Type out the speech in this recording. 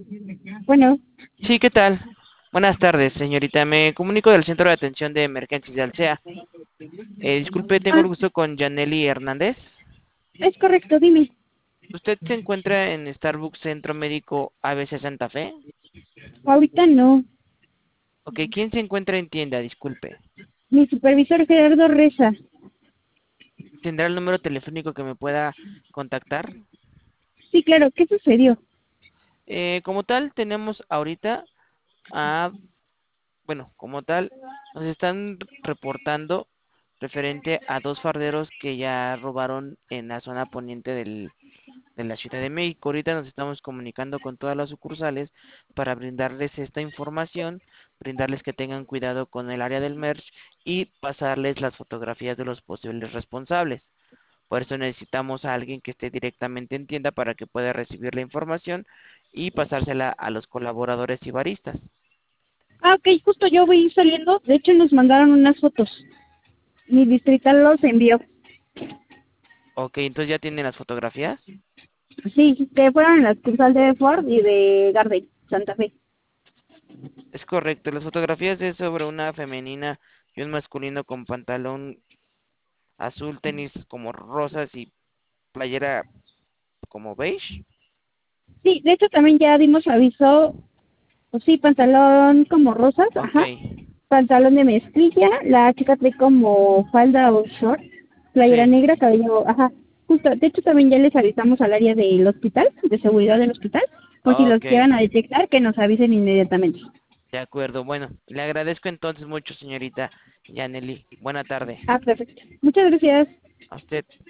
Bueno, Sí, ¿qué tal? Buenas tardes, señorita. Me comunico del Centro de Atención de Emergencias de Alsea. Disculpe, tengo ah, el gusto con Yaneli Hernández. es correcto, dime. ¿Usted se encuentra en Starbucks Centro Médico ABC Santa Fe? Ahorita no. Ok, ¿quién se encuentra en tienda? Disculpe. Mi supervisor Gerardo Reza. ¿Tendrá el número telefónico que me pueda contactar? Sí, claro, ¿qué sucedió? Como tal, tenemos ahorita a, bueno, como tal, nos están reportando referente a dos farderos que ya robaron en la zona poniente de la Ciudad de México. Ahorita nos estamos comunicando con todas las sucursales para brindarles esta información, brindarles que tengan cuidado con el área del merch y pasarles las fotografías de los posibles responsables. Por eso necesitamos a alguien que esté directamente en tienda para que pueda recibir la información y pasársela a los colaboradores y baristas. Ok, justo yo voy saliendo. De hecho, nos mandaron unas fotos. Mi distrital los envió. Ok, entonces ya tienen las fotografías. Sí, que fueron las sucursal de Ford y de Garden, Santa Fe. Es correcto, las fotografías es sobre una femenina y un masculino con pantalón azul, tenis como rosas y playera como beige. Sí, de hecho también ya dimos aviso. Pues sí, pantalón como rosas, Ok, ajá. Pantalón de mezclilla. La chica trae como falda o short. Playera sí, negra, cabello, ajá. Justo, de hecho también ya les avisamos al área del hospital, de seguridad del hospital, por si los ok, quieran a detectar, que nos avisen inmediatamente. de acuerdo. Bueno, le agradezco entonces mucho, señorita Yaneli. Buena tarde. Ah, perfecto. Muchas gracias. A usted.